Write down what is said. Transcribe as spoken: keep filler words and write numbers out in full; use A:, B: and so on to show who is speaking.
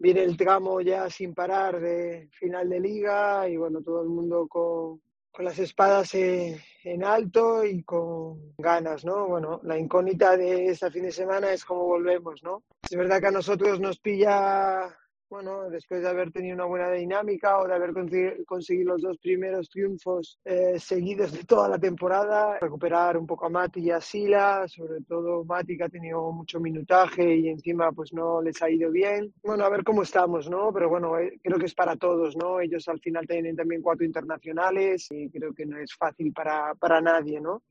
A: viene el tramo ya sin parar de final de liga y bueno, todo el mundo con, con las espadas eh, en alto y con ganas, ¿no? Bueno, la incógnita de este fin de semana es cómo volvemos, ¿no? Es verdad que a nosotros nos pilla, bueno, después de haber tenido una buena dinámica o de haber consegui- conseguido los dos primeros triunfos eh, seguidos de toda la temporada, recuperar un poco a Mati y a Sila, sobre todo Mati que ha tenido mucho minutaje y encima pues no les ha ido bien. Bueno, a ver cómo estamos, ¿no? Pero bueno, eh, creo que es para todos, ¿no? Ellos al final tienen también cuatro internacionales y creo que no es fácil para, para nadie, ¿no?